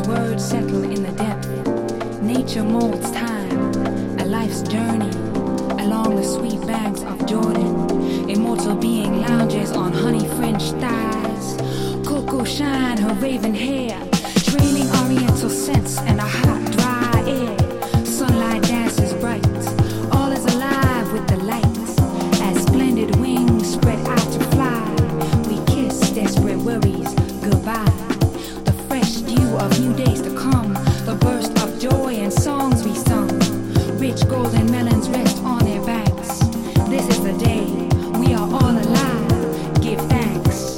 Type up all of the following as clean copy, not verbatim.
words settle in the depth. Nature molds time, a life's journey along the sweet banks of Jordan. Immortal being lounges on honey-fringed thighs. Cocoa shine her raven hair, trailing oriental scents and a hot, dry air. Sunlight dances bright, all is alive with the light. As splendid wings spread out to fly, we kiss desperate worries goodbye. The fresh dew of new days to come, the burst of joy and songs we sung. Rich golden melons rest on their banks. This is the day we are all alive. Give thanks.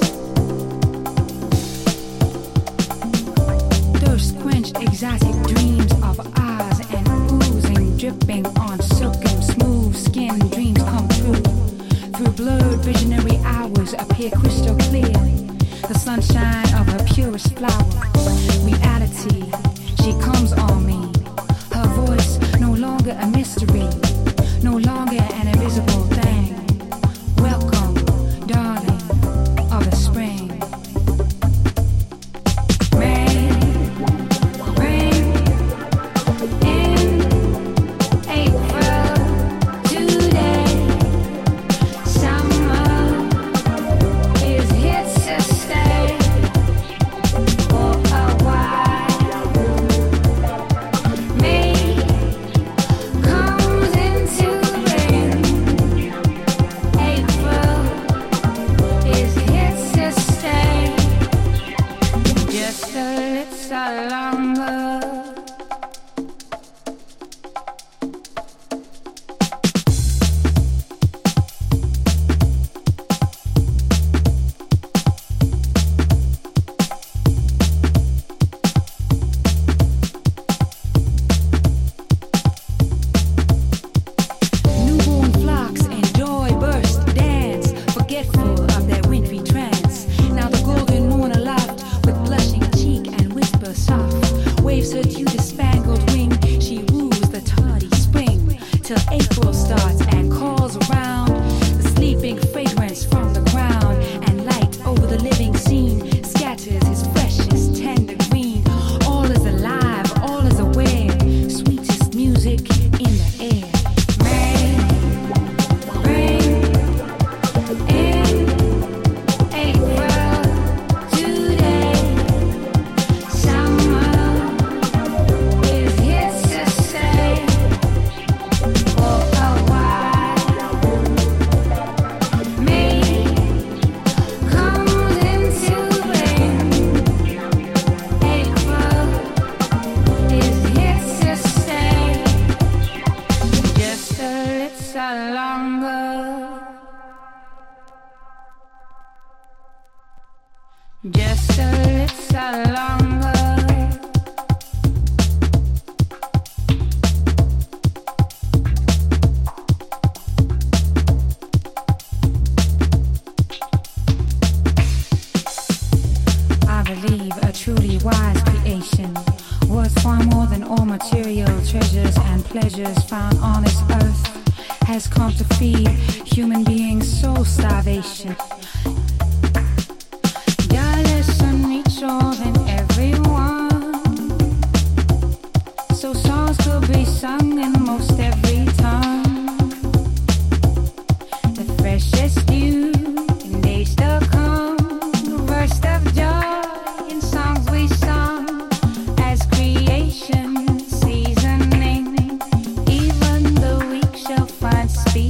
Thirst quenched exotic dreams of ours and oozing, dripping on silken smooth skin. Dreams come true. Through blurred visionary hours appear crystal clear. The sunshine of her purest flower. Reality, she comes on me. Her voice no longer a mystery, no longer an invisible thing. Welcome, darling of the spring. May bring in April today. Summer is here to stay for a while. May comes into rain. April is here to stay just a little longer. Newborn flocks in joy burst, dance, forgetful of their wintry trance. Now the golden moon aloft, with blushing cheek and whisper soft, waves her dew-spangled wing. She woos the tardy spring, till April starts and calls around. The sleeping fragrance from the ground, and light over the living scene scatters his freshest tender green. All is alive, all is aware, sweetest music in the air. May bring in April today. Summer is here to stay for a while. May comes into rain. April is here to stay just a little longer. Just a little longer. I believe a truly wise creation was far more than all material treasures and pleasures found on this earth, has come to feed human beings' soul starvation. God listen each all and everyone, so songs could be sung in most every tongue. The freshest dew in days to come, the burst of joy in songs we sung, as creation seasoning, even the weak shall find speech.